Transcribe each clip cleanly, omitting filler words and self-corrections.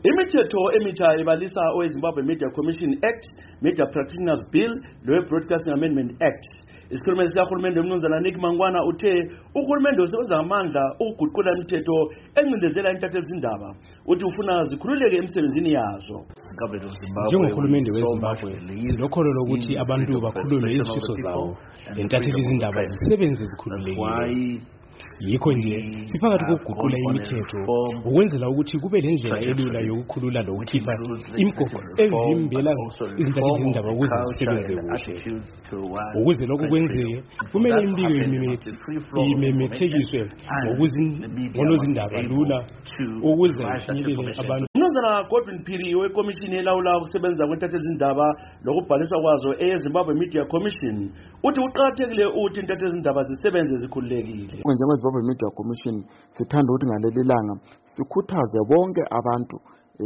Imithetho emitsha ibalisa oweZimbabwe Media Commission Act, Media Practitioners Bill, Broadcasting Amendment Act. Isikhulumeli sikahulumende uMnumzana Nick Mangwana uthe uhulumende usebenza ngamandla ukuguqula imithetho encindezela intatheli-zindaba uthi ufuna zikhululeke emsebenzini yazo. Njengohulumende weZimbabwe silokholo lokuthi abantu bakhulume izifiso zawo intatheli-zindaba zisebenze zikhululekile. Yikho nje siphakathi kokuguqula imithetho ukwenzela ukuthi kube lendlela elula yokukhulula lokukhipha imigoqo evimbela izintatheli-zindaba ukuze zisebenze kuhle. Ukuze lokhu kwenzeke kumele imbiko imemethekiswe ngolozindaba lula ukuze ifinyelele abantu. Mnumzana Godwin Phiri wekomishini elawula ukusebenza kwentatheli-zindaba lokubhaliswa kwazo eZimbabwe Media Commission uthi uqakathekile ukuthi intatheli-zindaba zisebenze zikhululekile. Zimbabwe Media Commission sithanda ukuthi ngaleli langa sikhuthaze bonke abantu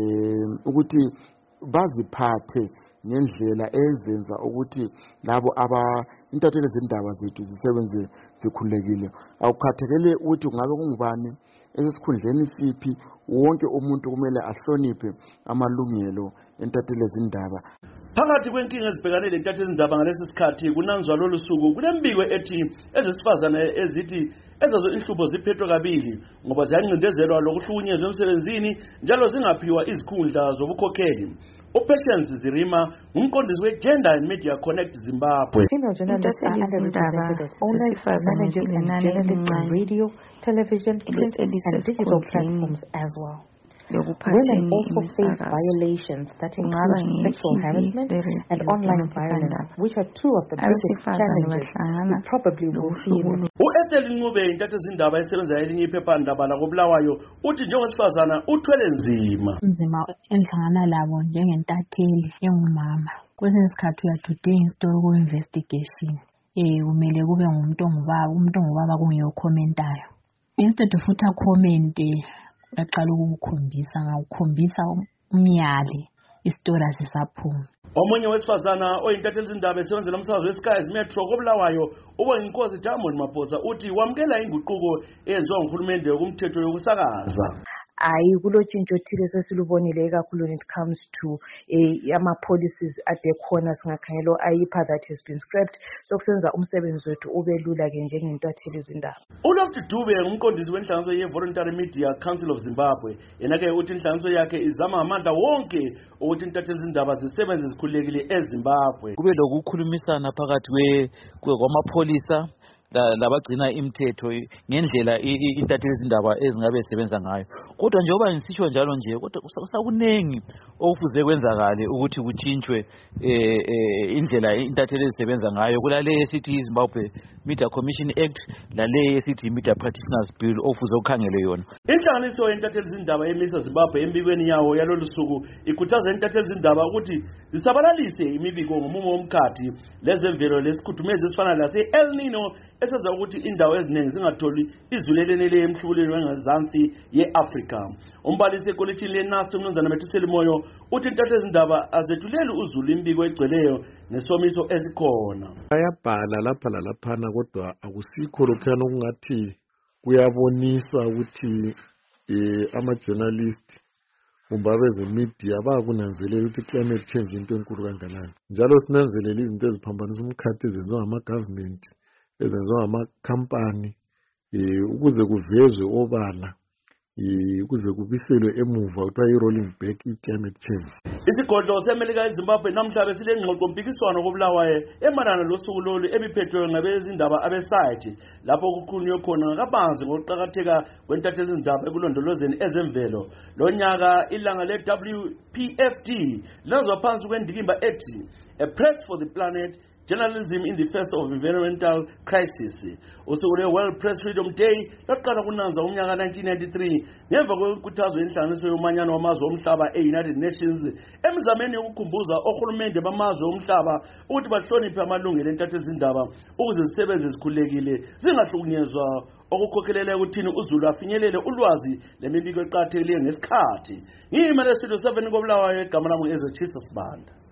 ukuthi baziphathe ngendlela ezenza ukuthi labo intatheli-zindaba zethu zisebenze zikhululekile. Akukhathekile ukuthi kungabe kungubani esikhundleni siphi, wonke umuntu kumele ahloniphe amalungelo entatheli-zindaba. Phakathi kwenkinga ezibhekane lentatheli-zindaba ngalesi sikhathi kunanzwa lolu suku kunembiko ethi ezesifazane ezithi ezazo inhlupho ziphethwe kabili ngoba ziyancindezelwa lokuhlukunyezwa emsebenzini njalo zingaphiwa izikhundla zobukhokheli. Patience Zirima umqondisi we-Gender and Media Connect Zimbabwe. Female journalists are underrepresented as owners, managers and journalists on radio, television, print and digital platforms as well. Women also face violations that include sexual harassment and online violence, which are two of the biggest challenges we probably will see. U-Ethel Ncube intatheli-zindaba esebenza elinye iphephandaba lakobulawayo uthi njengosifazana uthwele nzima. Nzima enhlangana labo njengentatheli engumama. Kwesinye isikhathi uyadinga isitori ku-investigation. Kumele kube umuntu ongubaba kungeyokhomentayo. Instead of futhi comment yaqala ukukhombisa umyali isitori asisaphuma. Omunye wesifazana oyintatheli-zindaba esebenzela umsakazo weSky Metro kobulawayo uBonginkosi Diamond Maphosa uthi wamkela inguquko eyenziwa nguhulumende kumthetho yokusakaza. Kulotshintsho thile sesilubonile kakhulu when it comes to ama-policies ade khona singakhangela ayipha that has been scrapped sokusenza umsebenzi wethu ube lula ke njengentatheli-zindaba. uLofty Dube ngumqondisi wenhlanganiso ye-Voluntary Media Council of Zimbabwe yena-ke uthi inhlanganiso yakhe izama ngamandla wonke ukuthi intatheli-zindaba zisebenze zikhululekile eZimbabwe. Kube lokukhulumisana phakathi kwamapholisa labagcina imithetho ngendlela intatheli-zindaba ezingabe zisebenza ngayo. Kodwa njengoba ngisitsho njalo nje kodwa kusakunengi okufuze kwenzakale ukuthi kuthintshwe indlela intatheli ezisebenza ngayo. Kulale esithi Zimbabwe Media Commission Act lale esithi Media Practitioners Bill okufuze ukhangelwe yona. Inhlanganiso yentatheli-zindaba emisa Zimbabwe embikweni yawo yalolu suku ikhuthaza intatheli-zindaba ukuthi zisabalalise imibiko ngomumo womkhathi lezemvelo lesikhudumezi esifana lase-El Nino esenza ukuthi indawo eziningi zingatholi izulu eleneleyo emhlubulweni wengezansi ye-Afrika. Umbalisi ekolitshini leNAST uMnumzana Methuseli Moyo uthi intatheli-zindaba azethuleli uzulu imbiko egcweleyo nesomiso ezikhona. Bayabhala lapha lalaphana kodwa akusikho lokhuyana okungathi kuyabonisa ukuthi ama-journalist kumbe abezemedia bayakunanzelela ukuthi climate change into enkulu kanganani. Njalo sinanzelela izinto eziphambanisa umkhathi ezenziwa ngama-government ezenziwa ngamakhampani ukuze kuvezwe obala ukuze kubiselwe emuva kuthiwa i-rolling back i-climate change. Isigodlo seMelika eZimbabwe namhlanje silengxoxo mpikiswano kobulawayo emalana losuku lolu ebiphethwe ngabezindaba abesayithi lapho kukhulunywe khona kabanzi ngokuqakatheka kwentatheli-zindaba ekulondolozeni ezemvelo. Lo nyaka ilanga le-WPFD lenziwa phansi kwendikimba ethi A Press for the Planet, Journalism in the Face of Environmental Crisis. Usuku lwe-World Press Freedom Day laqala kunanza umnyaka 1993 ngemva kwenkuthazo yenhlanganiso yomanyano wamazwe omhlaba e-United Nations emizameni yokukhumbuza ohulumende bamazwe omhlaba ukuthi bahloniphe amalungelo entatheli-zindaba ukuze zisebenze zikhululekile zingahlukunyezwa okukhokhelela ekuthini uzulu afinyelele ulwazi lemibiko eqakathekileyo ngesikhathi. Ngiyimele studio 7 kobulawayo egama lami Ezechisa Sibanda.